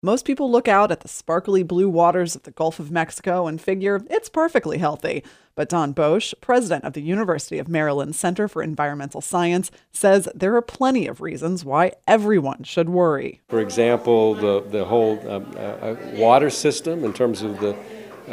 Most people look out at the sparkly blue waters of the Gulf of Mexico and figure it's perfectly healthy. But Don Bosch, president of the University of Maryland Center for Environmental Science, says there are plenty of reasons why everyone should worry. For example, the whole water system in terms of the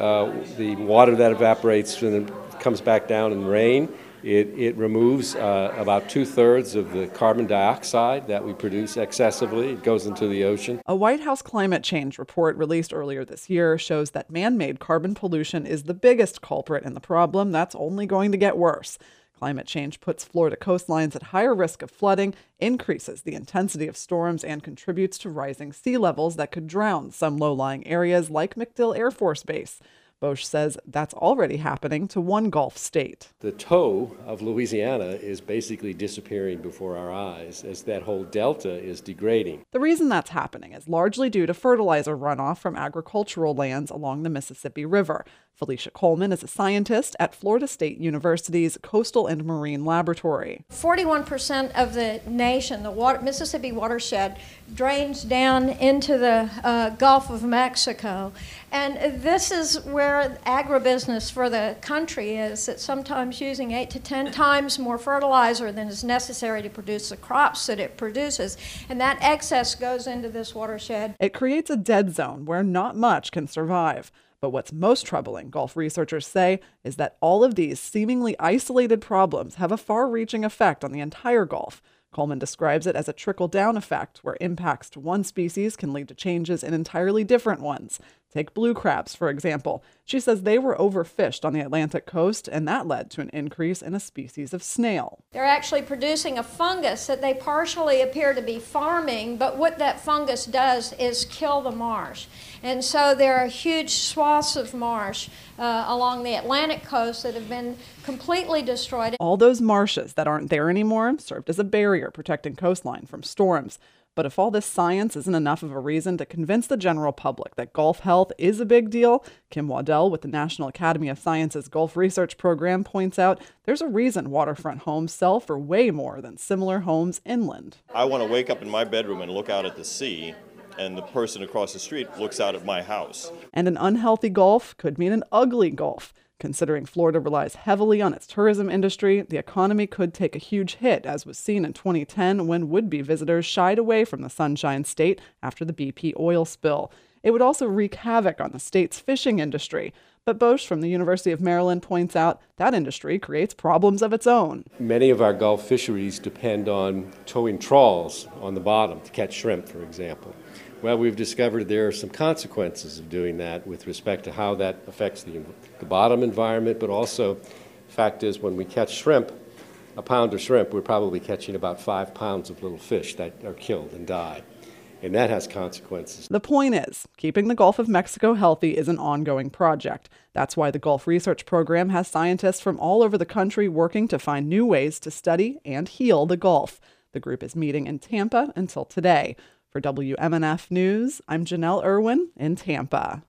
water that evaporates and comes back down in rain. It removes about 2/3 of the carbon dioxide that we produce excessively. It goes into the ocean. A White House climate change report released earlier this year shows that man-made carbon pollution is the biggest culprit in the problem that's only going to get worse. Climate change puts Florida coastlines at higher risk of flooding, increases the intensity of storms, and contributes to rising sea levels that could drown some low-lying areas like MacDill Air Force Base. Bosch says that's already happening to one Gulf state. The toe of Louisiana is basically disappearing before our eyes as that whole delta is degrading. The reason that's happening is largely due to fertilizer runoff from agricultural lands along the Mississippi River. Felicia Coleman is a scientist at Florida State University's Coastal and Marine Laboratory. 41% of the nation, the Mississippi watershed, drains down into the Gulf of Mexico. And this is where agribusiness for the country is. It's sometimes using 8 to 10 times more fertilizer than is necessary to produce the crops that it produces. And that excess goes into this watershed. It creates a dead zone where not much can survive. But what's most troubling, Gulf researchers say, is that all of these seemingly isolated problems have a far-reaching effect on the entire Gulf. Coleman describes it as a trickle-down effect, where impacts to one species can lead to changes in entirely different ones. Take blue crabs, for example. She says they were overfished on the Atlantic coast, and that led to an increase in a species of snail. They're actually producing a fungus that they partially appear to be farming, but what that fungus does is kill the marsh. And so there are huge swaths of marsh along the Atlantic coast that have been completely destroyed. All those marshes that aren't there anymore served as a barrier protecting coastline from storms. But if all this science isn't enough of a reason to convince the general public that Gulf health is a big deal, Kim Waddell with the National Academy of Sciences Gulf Research Program points out there's a reason waterfront homes sell for way more than similar homes inland. I want to wake up in my bedroom and look out at the sea, and the person across the street looks out at my house. And an unhealthy Gulf could mean an ugly Gulf. Considering Florida relies heavily on its tourism industry, the economy could take a huge hit, as was seen in 2010 when would-be visitors shied away from the Sunshine State after the BP oil spill. It would also wreak havoc on the state's fishing industry. But Bosch from the University of Maryland points out that industry creates problems of its own. Many of our Gulf fisheries depend on towing trawls on the bottom to catch shrimp, for example. Well, we've discovered there are some consequences of doing that with respect to how that affects the bottom environment, but also, the fact is, when we catch shrimp, a pound of shrimp, we're probably catching about 5 pounds of little fish that are killed and die. And that has consequences. The point is, keeping the Gulf of Mexico healthy is an ongoing project. That's why the Gulf Research Program has scientists from all over the country working to find new ways to study and heal the Gulf. The group is meeting in Tampa until today. For WMNF News, I'm Janelle Irwin in Tampa.